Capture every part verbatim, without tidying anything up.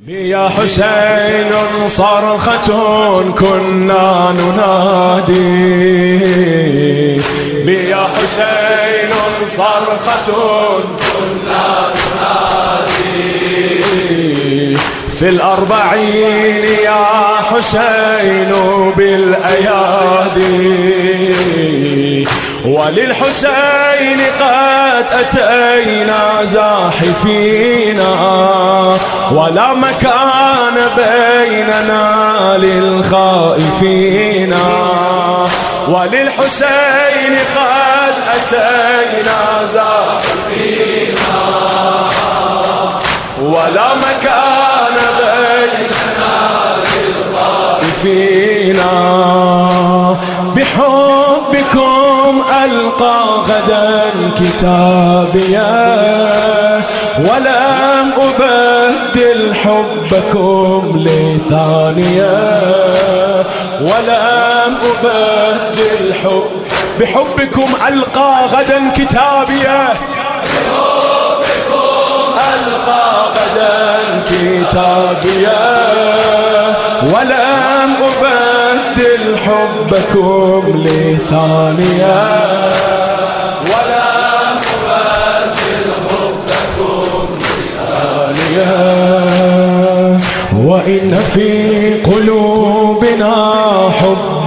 يا حسين صرخة كنا ننادي، يا حسين صرخة كنا ننادي، في الأربعين يا حسين بالأيادي، وللحسين قد أتينا زاحفينا، ولا مكان بيننا للخائفين، وللحسين قد أتينا زاحفينا، ولا مكان بيننا للخائفين، بحبكم ألقى غدا كتابيا، ولم أبدل حبكم لثانية، ولم أبدل حب بحبكم ألقى غدا كتابيا، بحبكم ألقى غدا كتابيا، ولم أبدل حبكم لثانية، ولم أبدل حبكم لثانية، وإن في قلوبنا حب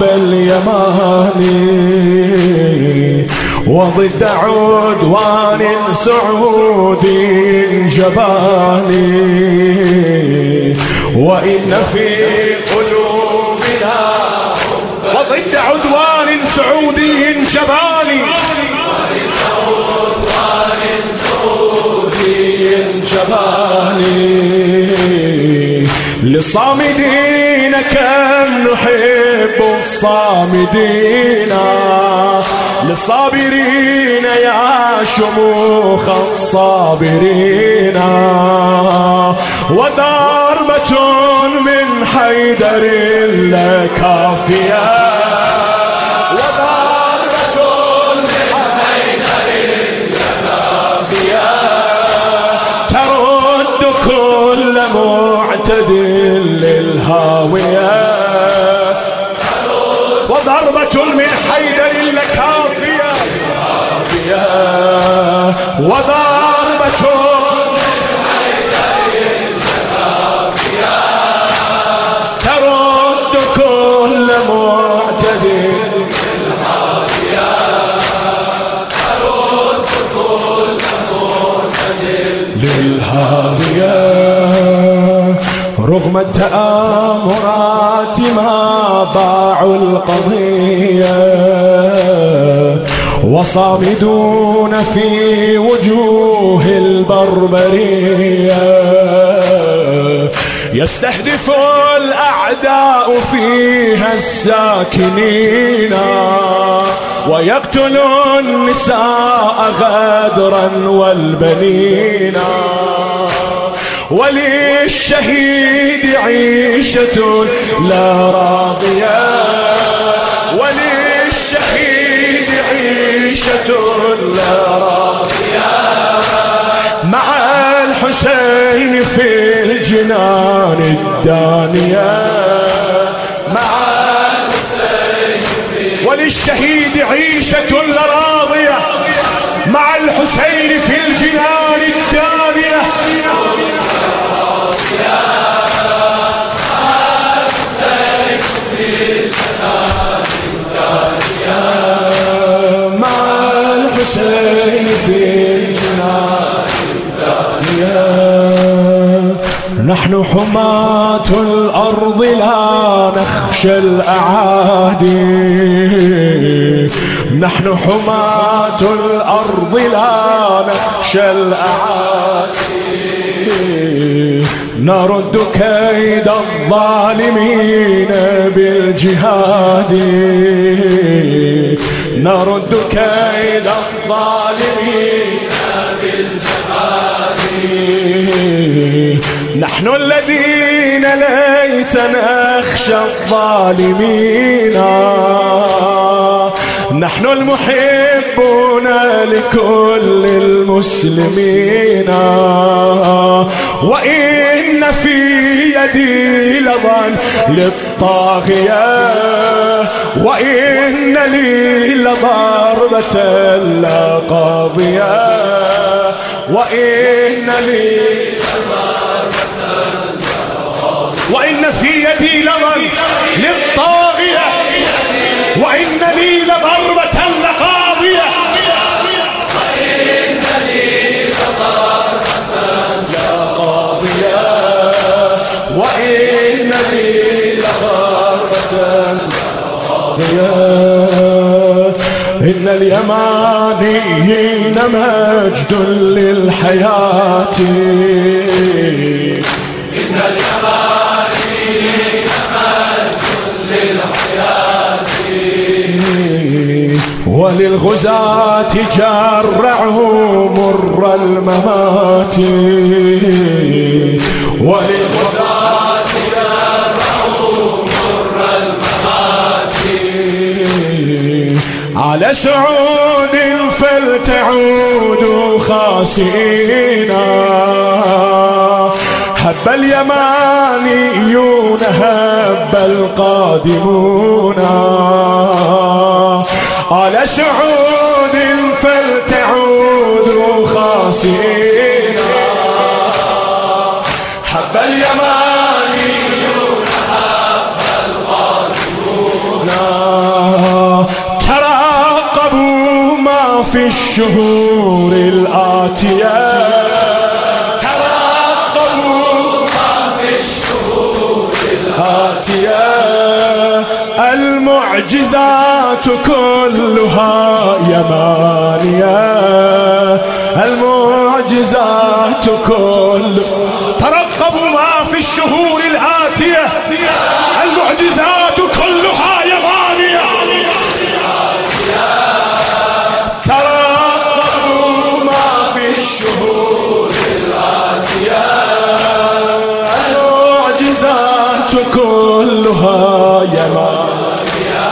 اليماني، وضد عدوان سعودي جباني، وإن في قلوبنا وضد عدوان سعودي جباني، وضد عدوان سعودي جباني، للصامدين كم نحب الصامدين، للصابرين يا شموخ الصابرين، وضربة من حيدر لكافية، وضربة من حيدر لكافية، ترد كل معتد للهاوية، وضربة من حيدر لكافية، وضربة من حيدر لكافية، ترد كل معتد للهاوية، ترد كل معتد للهاوية، رغم التآمرات ما باعوا القضية، وصامدون في وجوه البربرية، يستهدف الأعداء فيها الساكنين، ويقتل النساء غدرا والبنين، وللشهيد عيشة لا راضية، وللشهيد عيشة لا راضية، مع الحسين في الجنان الدانية، مع الحسين في وللشهيد عيشة لا راضية، مع الحسين في الجنان الدانية، الحسين في الجنان الدانية، نحن حماة الأرض لا نخشى الأعادي، نحن حماة الأرض لا نخشى الأعادي، نرد كيد الظالمين بالجهاد، نرد كيد الظالمين بالجهاد، نحن الذين ليس نخشى الظالمين، نحن المحبون لكل المسلمين، وإن في يدي لظى للطاغية، وإن لي لضربة لا قاضية، وإن لي وإن في يدي لظى للطاغية، وإن لي لضربة لقاضية، وإن لي لضربة لقاضية، وإن لي لضربة لقاضية. إن اليمانيين مجد للحياة، إن اليمانيين مجد للحياة، وللغزاة جرعوا مر الممات، وللغزاة جرعوا مر الممات، على سعود فلتعودوا خاسئين، هب اليمانيون هب القادمون، على سعود فلتعودوا خاسئين، هب اليمانيون هب القادمون، ترقبوا ما في الشهور الآتية، آتية المعجزات كلها يمانية، المعجزات كلها. ترقبوا ما في الشهور الآتية، المعجزات كلها يمانية، ترقبوا ما في الشهور الآتية، المعجزات كلها يمانية،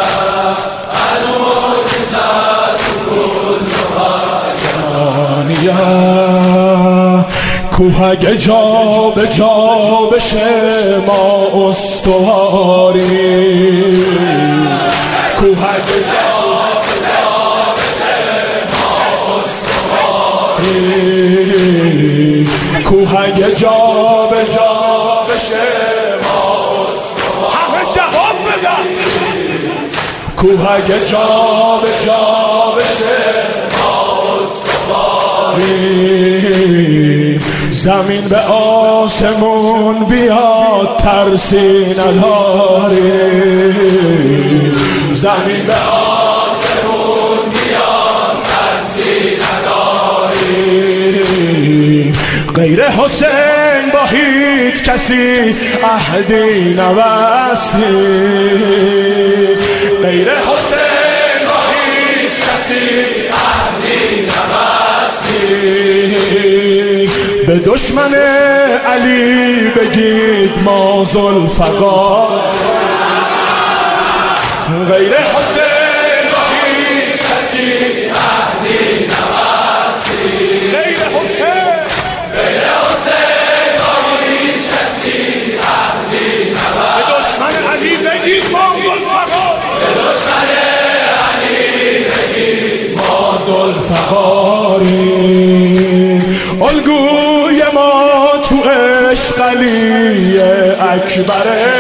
المعجزات كلها يمانية. کوه جا به جا بشه ما استواری، کوه جا به جا بشه ما استواری، کوه جا به جا بشه ما استواری. همه جواب بدن. کوه جا به جا بشه ما استواری، زمین به آسمون بیاد ترسی نداری، زمین به آسمون بیاد ترسی نداری، غیر حسین با هیچ کسی عهدی نبستی، غیر حسین با هیچ کسی عهدی نبستی، به دشمن علی بگید ما ذوالفقار، غیر حسین با هیچ کسی عهدی نبستی، غیر حسین غیر حسین با هیچ کسی عهدی نبستی، به دشمن علی بگید ما ذوالفقار، به دشمن علی بگید ما ذوالفقاری. الگوی ما تو عشق علی اکبره،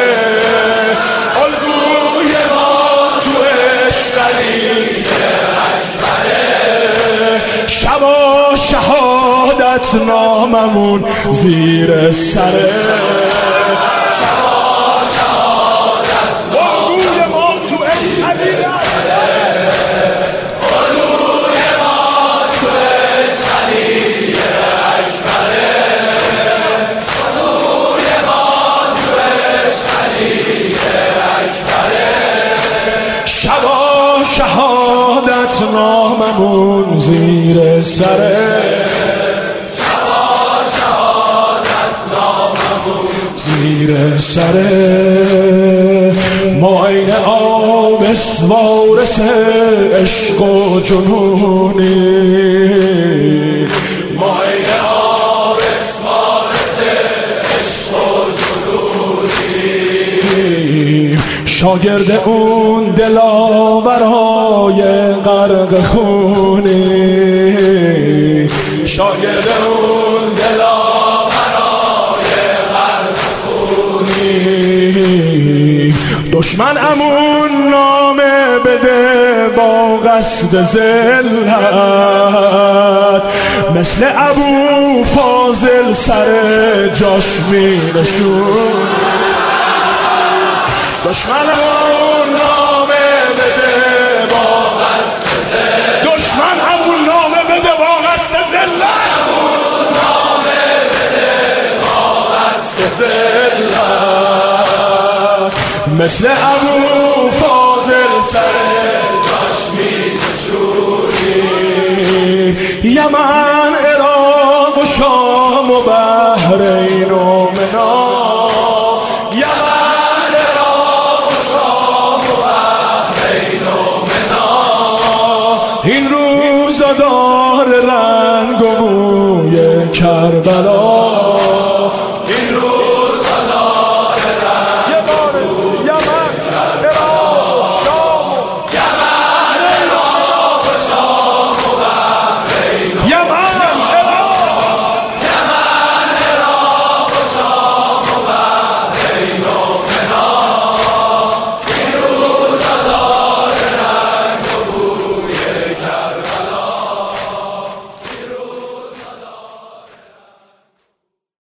الگوی ما تو عشق علی اکبره، شبا شهادت ناممون زیر سره، شبا شهادت الگوی ما تو عشق علی شهادت ناممون زیر سره، شبا شهادت ناممون زیر سره، ما عین آب حافظ وارث عشق و جنونی ماین حافظ وارث عشق و جنونی شاگرد اون دلاورای غرق خونی شاگرد اون دلاورای غرق خونی دشمن امون نامه بده با قصد ذلت مثل ابو فاضل سر جاش می نشون دشمن امون نامه بده با قصد ذلت دشمن امون نامه بده با قصد ذلت نامه بده با قصد ذلت مثل ابو فاضل سر جاش می نشونی یمن عراق و شام و بحرین و منا یمن عراق و شام و بحرین و منا این روزا دار رنگ و بوی کربلا